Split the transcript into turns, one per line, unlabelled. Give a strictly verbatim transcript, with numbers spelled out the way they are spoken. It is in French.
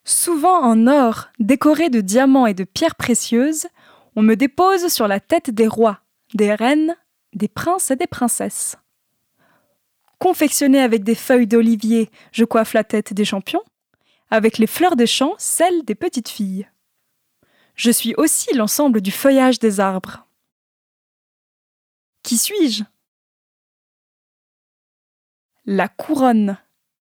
Souvent en or, décoré de diamants et de pierres précieuses, on me dépose sur la tête des rois, des reines, des princes et des princesses. Confectionné avec des feuilles d'olivier, je coiffe la tête des champions, avec les fleurs des champs, celle des petites filles. Je suis aussi l'ensemble du feuillage des arbres. Qui suis-je ? La couronne.